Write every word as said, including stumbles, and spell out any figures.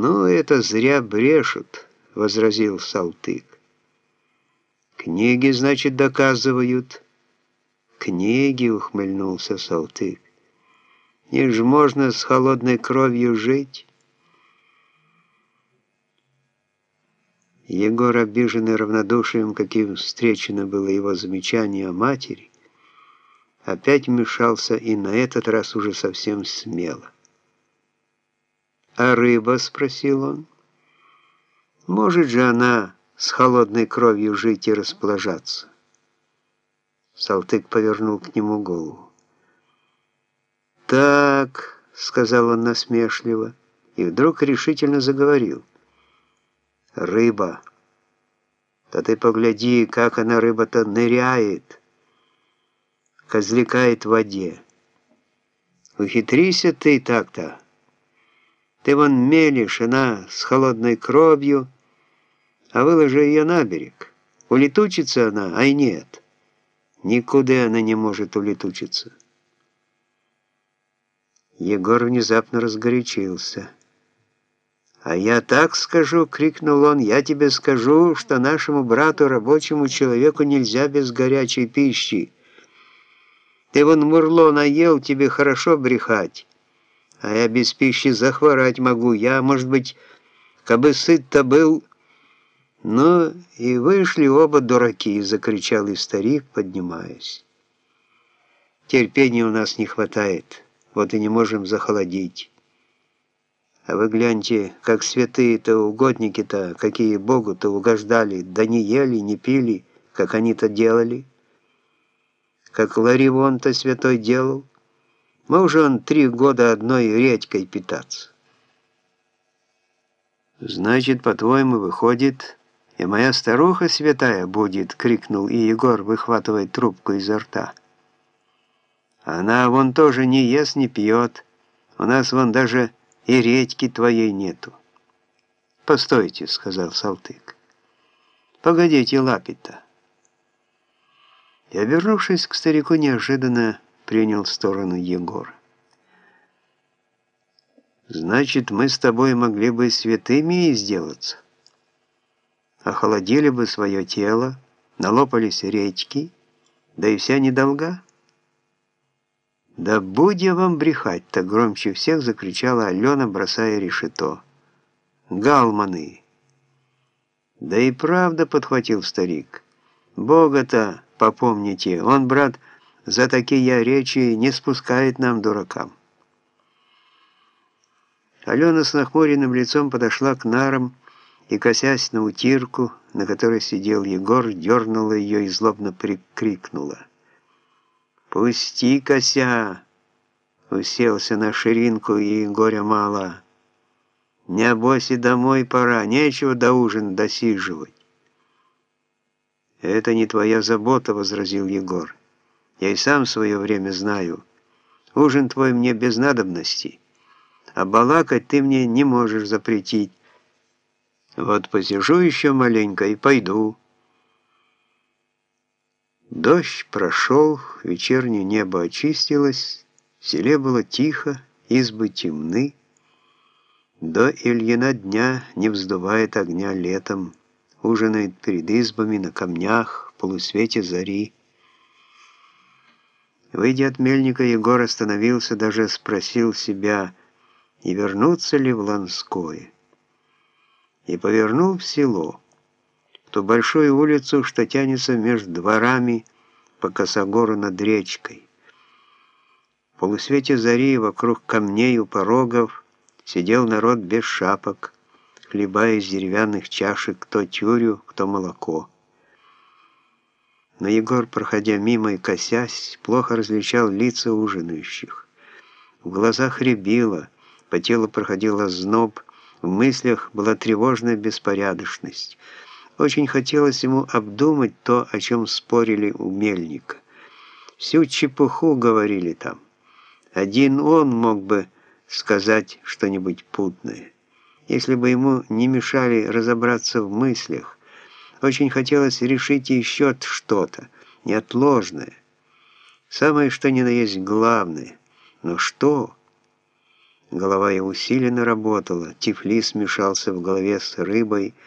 «Ну, это зря брешут», — возразил Салтык. «Книги, значит, доказывают». «Книги», — ухмыльнулся Салтык. «Не ж можно с холодной кровью жить». Егор, обиженный равнодушием, каким встречено было его замечание о матери, опять вмешался и на этот раз уже совсем смело. «А рыба?» — спросил он. «Может же она с холодной кровью жить и расположаться?» Салтык повернул к нему голову. «Так», — сказал он насмешливо, и вдруг решительно заговорил. «Рыба. Да ты погляди, как она, рыба-то, ныряет, козликает в воде. Ухитрися ты так-то. Ты вон мелешь, она с холодной кровью, а выложи ее на берег. Улетучится она, ай нет. Никуда она не может улетучиться». Егор внезапно разгорячился. «А я так скажу», — крикнул он, — «я тебе скажу, что нашему брату, рабочему человеку, нельзя без горячей пищи. Ты вон мурло наел, тебе хорошо брехать, а я без пищи захворать могу. Я, может быть, кабы сыт-то был...» «Ну и вышли оба дураки», — закричал и старик, поднимаясь. «Терпения у нас не хватает, вот и не можем захолодить. А вы гляньте, как святые-то угодники-то, какие Богу-то угождали, да не ели, не пили, как они-то делали, как Ларивон-то святой делал. Может он три года одной редькой питаться». «Значит, по-твоему, выходит, и моя старуха святая будет?» — крикнул и Егор, выхватывая трубку изо рта. «Она вон тоже не ест, не пьет. У нас вон даже и редьки твоей нету». «Постойте», — сказал Салтык. «Погодите лапить-то». И, обернувшись к старику, неожиданно принял сторону Егора. «Значит, мы с тобой могли бы святыми и сделаться. Охладили бы свое тело, налопались редьки, да и вся недолга». «Да будь я вам брехать-то!» — громче всех закричала Алена, бросая решето. «Галманы!» «Да и правда», — подхватил старик. «Бога-то попомните, он, брат, за такие речи не спускает нам, дуракам». Алена с нахмуренным лицом подошла к нарам и, косясь на утирку, на которой сидел Егор, дернула ее и злобно прикрикнула. «Пусти, кося!» Уселся на ширинку, и горя мало. «Небось и домой пора, нечего до ужина досиживать». «Это не твоя забота», — возразил Егор. «Я и сам в свое время знаю. Ужин твой мне без надобности, а балакать ты мне не можешь запретить. Вот посижу еще маленько и пойду». Дождь прошел, вечернее небо очистилось, в селе было тихо, избы темны. До Ильина дня не вздувает огня летом, ужинает перед избами на камнях в полусвете зари. Выйдя от мельника, Егор остановился, даже спросил себя, не вернуться ли в Ланское, и повернул в село, ту большую улицу, что тянется между дворами по косогору над речкой. В полусвете зари вокруг камней у порогов сидел народ без шапок, хлебая из деревянных чашек кто тюрю, кто молоко. Но Егор, проходя мимо и косясь, плохо различал лица ужинающих. В глазах рябило, по телу проходил озноб, в мыслях была тревожная беспорядочность. Очень хотелось ему обдумать то, о чем спорили у мельника. Всю чепуху говорили там. Один он мог бы сказать что-нибудь путное, если бы ему не мешали разобраться в мыслях. Очень хотелось решить еще что-то, неотложное. Самое что ни на есть главное. Но что? Голова его усиленно работала, Тифлис смешался в голове с рыбой,